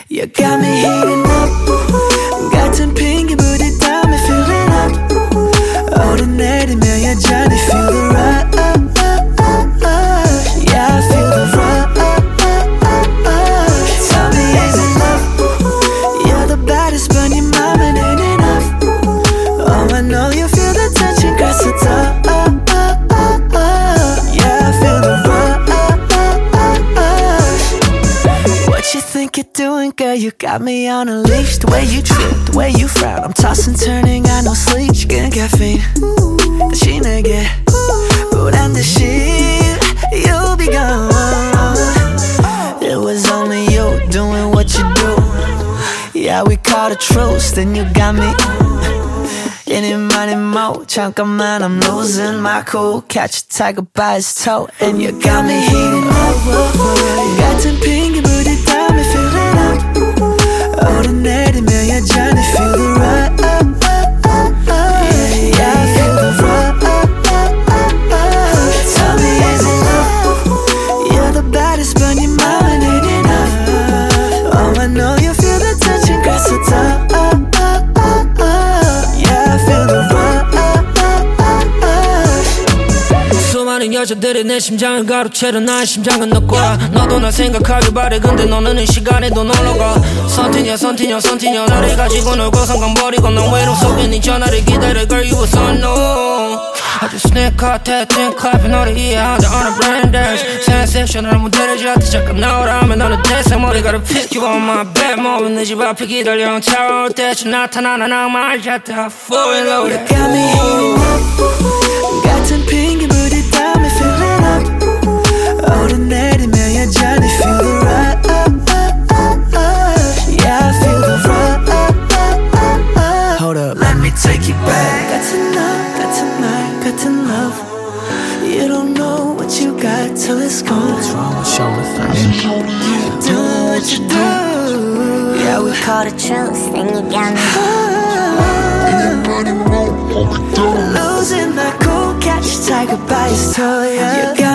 You got me heating up. 같은 핑계 부딪 땀에 feeling up. 오르내리며 여전히 feel the rush. Yeah, I feel the rush. Tell me is it love? You're the baddest but your 맘은 ain't enough. Oh, I know you feel the tension, girl, so tough. Yeah, I feel the rush. What you think you're doing, girl? You got me on a leash. The way you trip, the way you frown, I'm tossing, turning, got no sleep. 식은 caffeine, 다시 내게 보란 듯이 you'll be gone. It was only you doing what you do. Yeah, we caught a truce, then you got me. 이니만 모 잠깐만 I'm losing my cool. Catch a tiger by his toe and you got me heating up. 같은 핑계 부딪 땀에 feeling up. 오르내리며 여전히 feel the rush. Yeah, I feel the rush. Tell me is it love? You're the baddest but your 맘은 ain't enough. Oh, I know you feel the tension, girl, so tough. 수많은 여자들이 내 심장을 가로채려 나의 심장은 너 거야. 너도 날 생각하길 바래 근데 너는 이 시간에도 놀러가. 선티냐 너를 가지고 놀고선 건 버리고 넌 외로움 속에 네 전화를 기다려 girl you was unknown. 아주 스낵 같아 think clapping 너를 이해하자 on a brain dance. sensational 무대를 잡듯 잠깐 나오라면 너는 대세 머리 gotta pick you on my bed moment 내 집 앞에 기다려 차올 때쯤 나타나는 악마를 잡다 full loaded. You got me heating up. 같은 핑계 부딪 땀에 feeling up. 오르내리며 여전히 feel the rush. Yeah, I feel the rush. Hold up, let me take you back. 같은 너, 같은 말, 같은 love. You don't know what you got till it's gone. What's wrong with show me things? Do what you do. Yeah, we caught a truce, then you got me. Losing my cool, catch a tiger by his toe, yeah.